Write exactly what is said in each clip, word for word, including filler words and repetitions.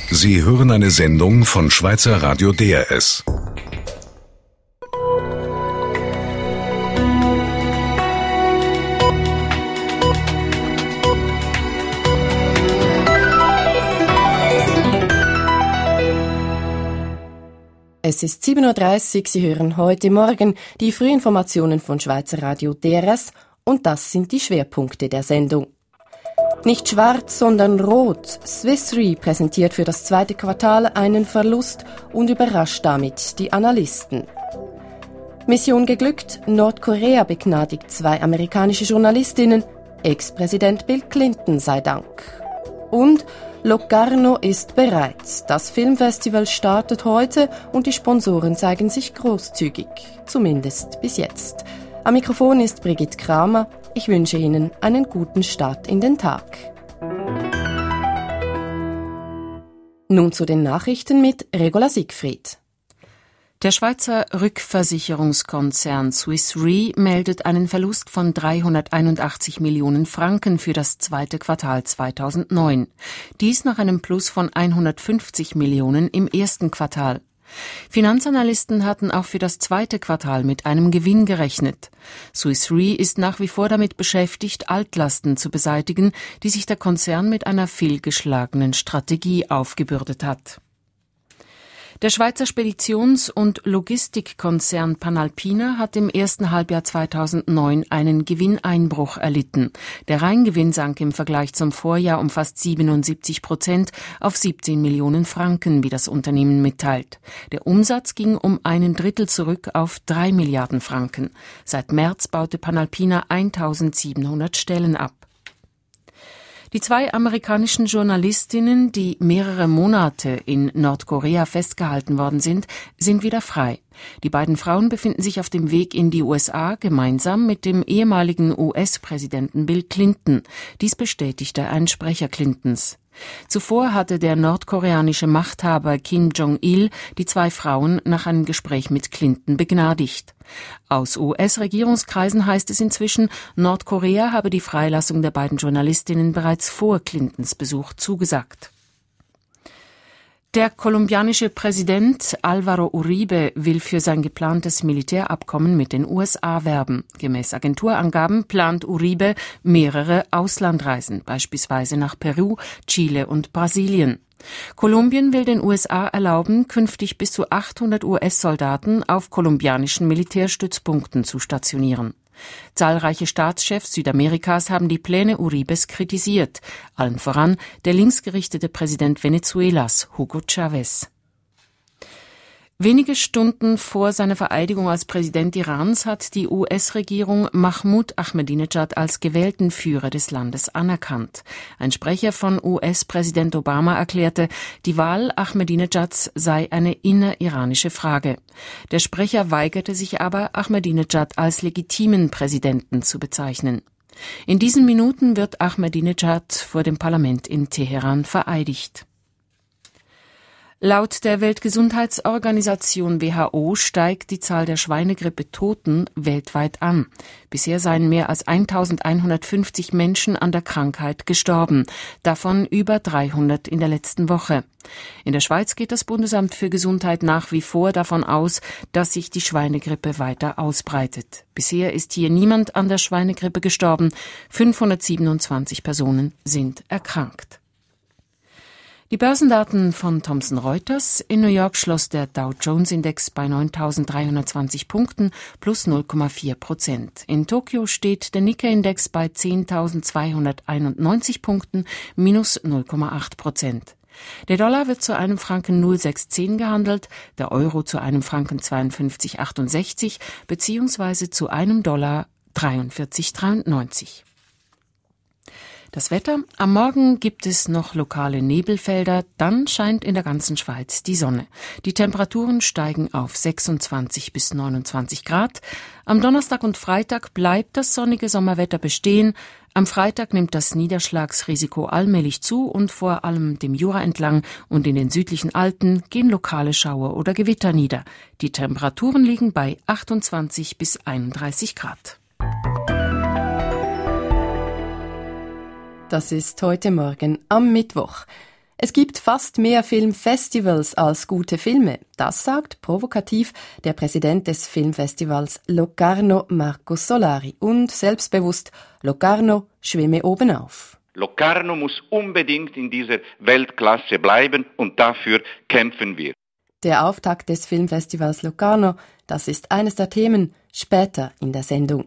Sie hören eine Sendung von Schweizer Radio D R S. Es ist sieben Uhr dreißig, Sie hören heute Morgen die Frühinformationen von Schweizer Radio D R S und das sind die Schwerpunkte der Sendung. Nicht schwarz, sondern rot. Swiss Re präsentiert für das zweite Quartal einen Verlust und überrascht damit die Analysten. Mission geglückt, Nordkorea begnadigt zwei amerikanische Journalistinnen, Ex-Präsident Bill Clinton sei Dank. Und Locarno ist bereit. Das Filmfestival startet heute und die Sponsoren zeigen sich großzügig. Zumindest bis jetzt. Am Mikrofon ist Brigitte Kramer. Ich wünsche Ihnen einen guten Start in den Tag. Nun zu den Nachrichten mit Regula Siegfried. Der Schweizer Rückversicherungskonzern Swiss Re meldet einen Verlust von dreihunderteinundachtzig Millionen Franken für das zweite Quartal zweitausendneun. Dies nach einem Plus von hundertfünfzig Millionen im ersten Quartal. Finanzanalysten hatten auch für das zweite Quartal mit einem Gewinn gerechnet. Swiss Re ist nach wie vor damit beschäftigt, Altlasten zu beseitigen, die sich der Konzern mit einer fehlgeschlagenen Strategie aufgebürdet hat. Der Schweizer Speditions- und Logistikkonzern Panalpina hat im ersten Halbjahr zweitausendneun einen Gewinneinbruch erlitten. Der Reingewinn sank im Vergleich zum Vorjahr um fast siebenundsiebzig Prozent auf siebzehn Millionen Franken, wie das Unternehmen mitteilt. Der Umsatz ging um einen Drittel zurück auf drei Milliarden Franken. Seit März baute Panalpina eintausendsiebenhundert Stellen ab. Die zwei amerikanischen Journalistinnen, die mehrere Monate in Nordkorea festgehalten worden sind, sind wieder frei. Die beiden Frauen befinden sich auf dem Weg in die U S A gemeinsam mit dem ehemaligen U S-Präsidenten Bill Clinton. Dies bestätigte ein Sprecher Clintons. Zuvor hatte der nordkoreanische Machthaber Kim Jong-il die zwei Frauen nach einem Gespräch mit Clinton begnadigt. Aus U S-Regierungskreisen heißt es inzwischen, Nordkorea habe die Freilassung der beiden Journalistinnen bereits vor Clintons Besuch zugesagt. Der kolumbianische Präsident Álvaro Uribe will für sein geplantes Militärabkommen mit den U S A werben. Gemäß Agenturangaben plant Uribe mehrere Auslandreisen, beispielsweise nach Peru, Chile und Brasilien. Kolumbien will den U S A erlauben, künftig bis zu achthundert U S-Soldaten auf kolumbianischen Militärstützpunkten zu stationieren. Zahlreiche Staatschefs Südamerikas haben die Pläne Uribes kritisiert, allen voran der linksgerichtete Präsident Venezuelas, Hugo Chávez. Wenige Stunden vor seiner Vereidigung als Präsident Irans hat die U S-Regierung Mahmoud Ahmadinejad als gewählten Führer des Landes anerkannt. Ein Sprecher von U S-Präsident Obama erklärte, die Wahl Ahmadinejads sei eine inneriranische Frage. Der Sprecher weigerte sich aber, Ahmadinejad als legitimen Präsidenten zu bezeichnen. In diesen Minuten wird Ahmadinejad vor dem Parlament in Teheran vereidigt. Laut der Weltgesundheitsorganisation W H O steigt die Zahl der Schweinegrippe-Toten weltweit an. Bisher seien mehr als eintausendeinhundertfünfzig Menschen an der Krankheit gestorben, davon über dreihundert in der letzten Woche. In der Schweiz geht das Bundesamt für Gesundheit nach wie vor davon aus, dass sich die Schweinegrippe weiter ausbreitet. Bisher ist hier niemand an der Schweinegrippe gestorben, fünfhundertsiebenundzwanzig Personen sind erkrankt. Die Börsendaten von Thomson Reuters. In New York schloss der Dow-Jones-Index bei neuntausenddreihundertzwanzig Punkten plus null Komma vier Prozent. In Tokio steht der Nikkei-Index bei zehntausendzweihunderteinundneunzig Punkten minus null Komma acht Prozent. Der Dollar wird zu einem Franken null Komma sechshundertzehn gehandelt, der Euro zu einem Franken zweiundfünfzig Komma achtundsechzig beziehungsweise zu einem Dollar dreiundvierzig Komma dreiundneunzig. Das Wetter. Am Morgen gibt es noch lokale Nebelfelder, dann scheint in der ganzen Schweiz die Sonne. Die Temperaturen steigen auf sechsundzwanzig bis neunundzwanzig Grad. Am Donnerstag und Freitag bleibt das sonnige Sommerwetter bestehen. Am Freitag nimmt das Niederschlagsrisiko allmählich zu und vor allem dem Jura entlang und in den südlichen Alpen gehen lokale Schauer oder Gewitter nieder. Die Temperaturen liegen bei achtundzwanzig bis einunddreißig Grad. Das ist heute Morgen am Mittwoch. Es gibt fast mehr Filmfestivals als gute Filme. Das sagt provokativ der Präsident des Filmfestivals Locarno, Marco Solari. Und selbstbewusst, Locarno schwimme oben auf. Locarno muss unbedingt in dieser Weltklasse bleiben und dafür kämpfen wir. Der Auftakt des Filmfestivals Locarno, das ist eines der Themen später in der Sendung.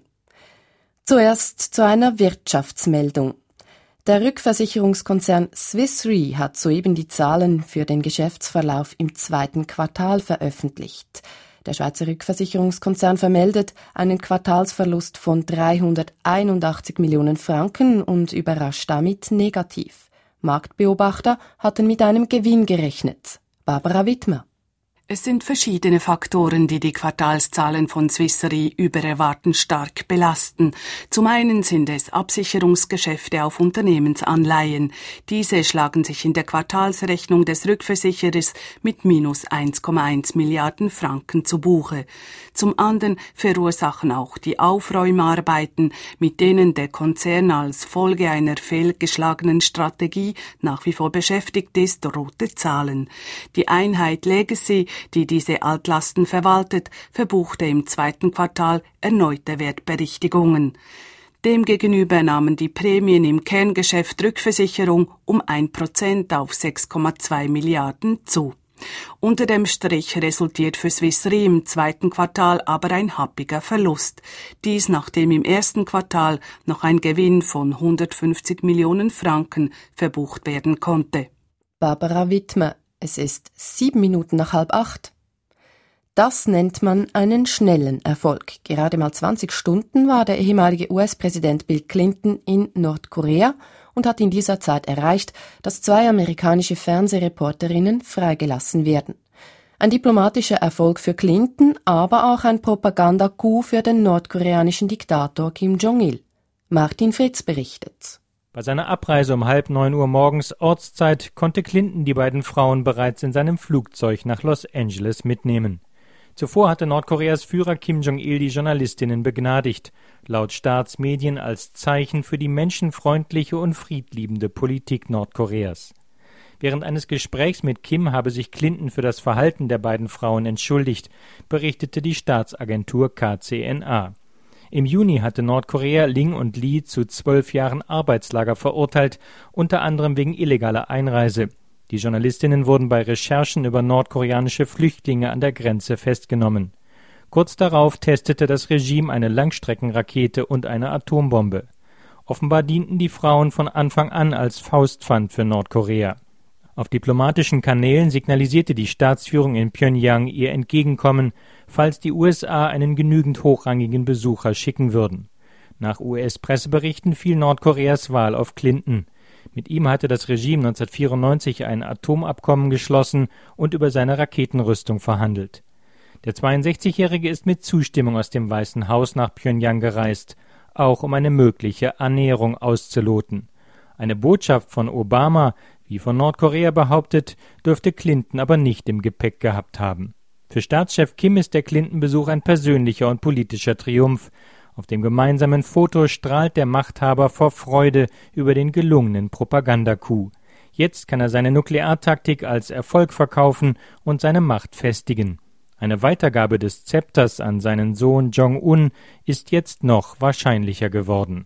Zuerst zu einer Wirtschaftsmeldung. Der Rückversicherungskonzern Swiss Re hat soeben die Zahlen für den Geschäftsverlauf im zweiten Quartal veröffentlicht. Der Schweizer Rückversicherungskonzern vermeldet einen Quartalsverlust von dreihunderteinundachtzig Millionen Franken und überrascht damit negativ. Marktbeobachter hatten mit einem Gewinn gerechnet. Barbara Wittmer. Es sind verschiedene Faktoren, die die Quartalszahlen von Swiss Re über Erwarten stark belasten. Zum einen sind es Absicherungsgeschäfte auf Unternehmensanleihen. Diese schlagen sich in der Quartalsrechnung des Rückversicherers mit minus eins Komma eins Milliarden Franken zu Buche. Zum anderen verursachen auch die Aufräumarbeiten, mit denen der Konzern als Folge einer fehlgeschlagenen Strategie nach wie vor beschäftigt ist, rote Zahlen. Die Einheit Legacy, die diese Altlasten verwaltet, verbuchte im zweiten Quartal erneute Wertberichtigungen. Demgegenüber nahmen die Prämien im Kerngeschäft Rückversicherung um ein Prozent auf sechs Komma zwei Milliarden zu. Unter dem Strich resultiert für Swiss Re im zweiten Quartal aber ein happiger Verlust. Dies nachdem im ersten Quartal noch ein Gewinn von hundertfünfzig Millionen Franken verbucht werden konnte. Barbara Wittmer. Es ist sieben Minuten nach halb acht. Das nennt man einen schnellen Erfolg. Gerade mal zwanzig Stunden war der ehemalige U S-Präsident Bill Clinton in Nordkorea und hat in dieser Zeit erreicht, dass zwei amerikanische Fernsehreporterinnen freigelassen werden. Ein diplomatischer Erfolg für Clinton, aber auch ein Propaganda-Coup für den nordkoreanischen Diktator Kim Jong-il. Martin Fritz berichtet. Bei seiner Abreise um halb neun Uhr morgens Ortszeit konnte Clinton die beiden Frauen bereits in seinem Flugzeug nach Los Angeles mitnehmen. Zuvor hatte Nordkoreas Führer Kim Jong-il die Journalistinnen begnadigt, laut Staatsmedien als Zeichen für die menschenfreundliche und friedliebende Politik Nordkoreas. Während eines Gesprächs mit Kim habe sich Clinton für das Verhalten der beiden Frauen entschuldigt, berichtete die Staatsagentur K C N A. Im Juni hatte Nordkorea Ling und Lee zu zwölf Jahren Arbeitslager verurteilt, unter anderem wegen illegaler Einreise. Die Journalistinnen wurden bei Recherchen über nordkoreanische Flüchtlinge an der Grenze festgenommen. Kurz darauf testete das Regime eine Langstreckenrakete und eine Atombombe. Offenbar dienten die Frauen von Anfang an als Faustpfand für Nordkorea. Auf diplomatischen Kanälen signalisierte die Staatsführung in Pjöngjang ihr Entgegenkommen, falls die U S A einen genügend hochrangigen Besucher schicken würden. Nach U S-Presseberichten fiel Nordkoreas Wahl auf Clinton. Mit ihm hatte das Regime neunzehnhundertvierundneunzig ein Atomabkommen geschlossen und über seine Raketenrüstung verhandelt. Der zweiundsechzigjährige ist mit Zustimmung aus dem Weißen Haus nach Pjöngjang gereist, auch um eine mögliche Annäherung auszuloten. Eine Botschaft von Obama, wie von Nordkorea behauptet, dürfte Clinton aber nicht im Gepäck gehabt haben. Für Staatschef Kim ist der Clinton-Besuch ein persönlicher und politischer Triumph. Auf dem gemeinsamen Foto strahlt der Machthaber vor Freude über den gelungenen Propagandacoup. Jetzt kann er seine Nukleartaktik als Erfolg verkaufen und seine Macht festigen. Eine Weitergabe des Zepters an seinen Sohn Jong-un ist jetzt noch wahrscheinlicher geworden.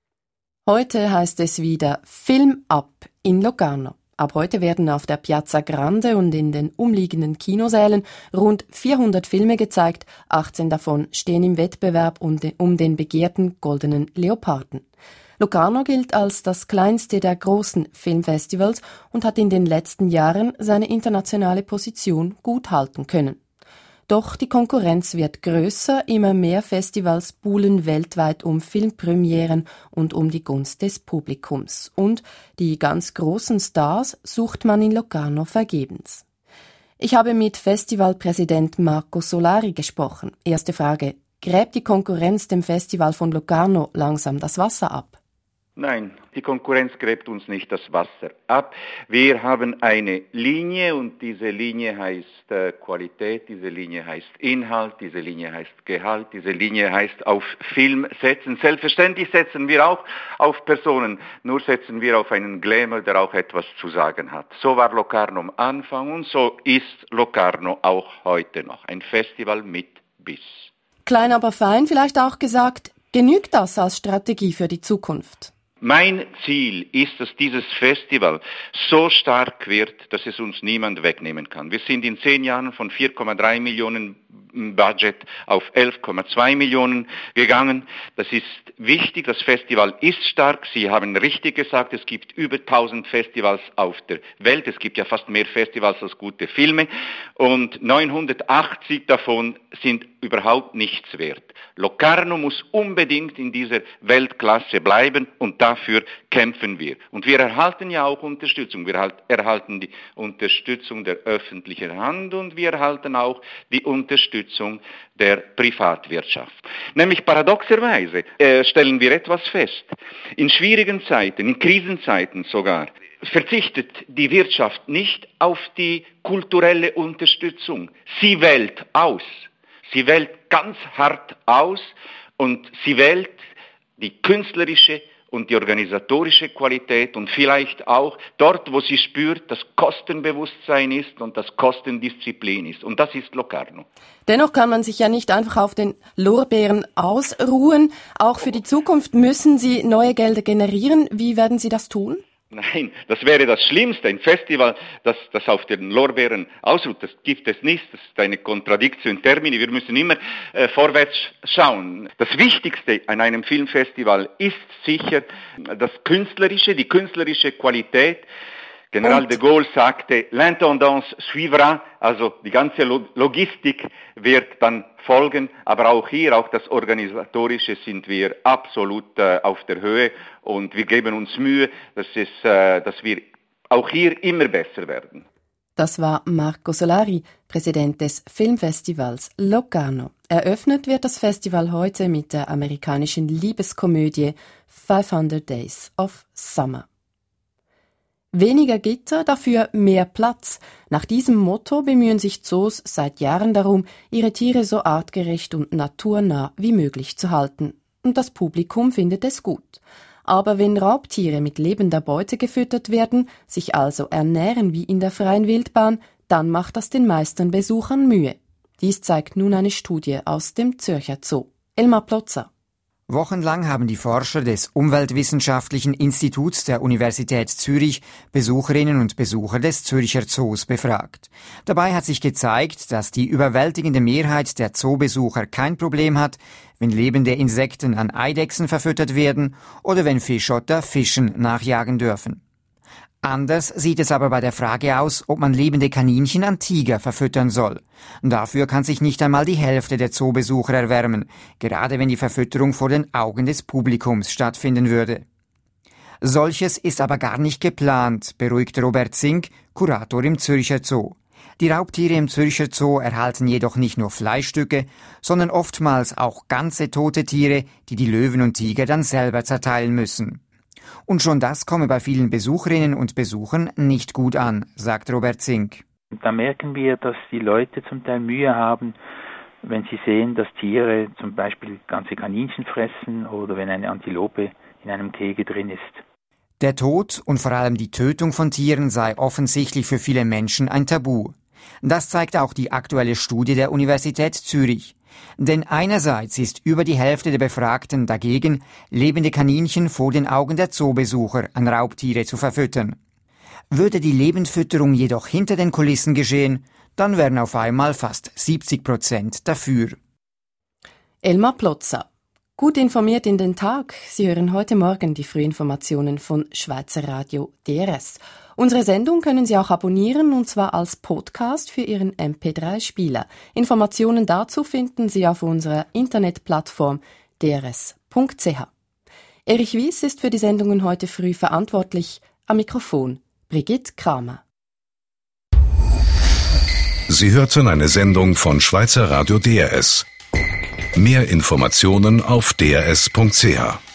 Heute heißt es wieder Film ab in Locarno. Ab heute werden auf der Piazza Grande und in den umliegenden Kinosälen rund vierhundert Filme gezeigt, achtzehn davon stehen im Wettbewerb um den begehrten Goldenen Leoparden. Locarno gilt als das kleinste der großen Filmfestivals und hat in den letzten Jahren seine internationale Position gut halten können. Doch die Konkurrenz wird größer, immer mehr Festivals buhlen weltweit um Filmpremieren und um die Gunst des Publikums. Und die ganz großen Stars sucht man in Locarno vergebens. Ich habe mit Festivalpräsident Marco Solari gesprochen. Erste Frage: Gräbt die Konkurrenz dem Festival von Locarno langsam das Wasser ab? Nein, die Konkurrenz gräbt uns nicht das Wasser ab. Wir haben eine Linie und diese Linie heißt äh, Qualität, diese Linie heißt Inhalt, diese Linie heißt Gehalt, diese Linie heißt auf Film setzen. Selbstverständlich setzen wir auch auf Personen, nur setzen wir auf einen Glamour, der auch etwas zu sagen hat. So war Locarno am Anfang und so ist Locarno auch heute noch. Ein Festival mit Biss. Klein aber fein vielleicht auch gesagt, genügt das als Strategie für die Zukunft? Mein Ziel ist, dass dieses Festival so stark wird, dass es uns niemand wegnehmen kann. Wir sind in zehn Jahren von vier Komma drei Millionen Budget auf elf Komma zwei Millionen gegangen. Das ist wichtig. Das Festival ist stark. Sie haben richtig gesagt, es gibt über tausend Festivals auf der Welt. Es gibt ja fast mehr Festivals als gute Filme. Und neunhundertachtzig davon sind überhaupt nichts wert. Locarno muss unbedingt in dieser Weltklasse bleiben und dafür kämpfen wir. Und wir erhalten ja auch Unterstützung. Wir erhalten die Unterstützung der öffentlichen Hand und wir erhalten auch die Unterstützung der Privatwirtschaft. Nämlich paradoxerweise äh, stellen wir etwas fest. In schwierigen Zeiten, in Krisenzeiten sogar, verzichtet die Wirtschaft nicht auf die kulturelle Unterstützung. Sie wählt aus. Sie wählt ganz hart aus und sie wählt die künstlerische und die organisatorische Qualität und vielleicht auch dort, wo sie spürt, dass Kostenbewusstsein ist und dass Kostendisziplin ist. Und das ist Locarno. Dennoch kann man sich ja nicht einfach auf den Lorbeeren ausruhen. Auch für die Zukunft müssen Sie neue Gelder generieren. Wie werden Sie das tun? Nein, das wäre das Schlimmste. Ein Festival, das, das auf den Lorbeeren ausruht, das gibt es nicht. Das ist eine Contradictio in termini. Wir müssen immer äh, vorwärts schauen. Das Wichtigste an einem Filmfestival ist sicher das Künstlerische, die künstlerische Qualität. General de Gaulle sagte, l'intendance suivra, also die ganze Logistik wird dann folgen, aber auch hier, auch das Organisatorische sind wir absolut äh, auf der Höhe und wir geben uns Mühe, dass, es, äh, dass wir auch hier immer besser werden. Das war Marco Solari, Präsident des Filmfestivals Locarno. Eröffnet wird das Festival heute mit der amerikanischen Liebeskomödie fünfhundert Days of Summer. Weniger Gitter, dafür mehr Platz. Nach diesem Motto bemühen sich Zoos seit Jahren darum, ihre Tiere so artgerecht und naturnah wie möglich zu halten. Und das Publikum findet es gut. Aber wenn Raubtiere mit lebender Beute gefüttert werden, sich also ernähren wie in der freien Wildbahn, dann macht das den meisten Besuchern Mühe. Dies zeigt nun eine Studie aus dem Zürcher Zoo. Elmar Plotzer. Wochenlang haben die Forscher des Umweltwissenschaftlichen Instituts der Universität Zürich Besucherinnen und Besucher des Zürcher Zoos befragt. Dabei hat sich gezeigt, dass die überwältigende Mehrheit der Zoobesucher kein Problem hat, wenn lebende Insekten an Eidechsen verfüttert werden oder wenn Fischotter Fischen nachjagen dürfen. Anders sieht es aber bei der Frage aus, ob man lebende Kaninchen an Tiger verfüttern soll. Dafür kann sich nicht einmal die Hälfte der Zoobesucher erwärmen, gerade wenn die Verfütterung vor den Augen des Publikums stattfinden würde. Solches ist aber gar nicht geplant, beruhigt Robert Zink, Kurator im Zürcher Zoo. Die Raubtiere im Zürcher Zoo erhalten jedoch nicht nur Fleischstücke, sondern oftmals auch ganze tote Tiere, die die Löwen und Tiger dann selber zerteilen müssen. Und schon das komme bei vielen Besucherinnen und Besuchern nicht gut an, sagt Robert Zink. Da merken wir, dass die Leute zum Teil Mühe haben, wenn sie sehen, dass Tiere zum Beispiel ganze Kaninchen fressen oder wenn eine Antilope in einem Gehege drin ist. Der Tod und vor allem die Tötung von Tieren sei offensichtlich für viele Menschen ein Tabu. Das zeigt auch die aktuelle Studie der Universität Zürich. Denn einerseits ist über die Hälfte der Befragten dagegen, lebende Kaninchen vor den Augen der Zoobesucher an Raubtiere zu verfüttern. Würde die Lebendfütterung jedoch hinter den Kulissen geschehen, dann wären auf einmal fast siebzig Prozent dafür. Elmar Plotzer. Gut informiert in den Tag. Sie hören heute Morgen die Frühinformationen von Schweizer Radio D R S. Unsere Sendung können Sie auch abonnieren, und zwar als Podcast für Ihren M P drei Spieler. Informationen dazu finden Sie auf unserer Internetplattform d r s punkt c h. Erich Wies ist für die Sendungen heute früh verantwortlich. Am Mikrofon Brigitte Kramer. Sie hörten eine Sendung von Schweizer Radio D R S. Mehr Informationen auf d r s punkt c h.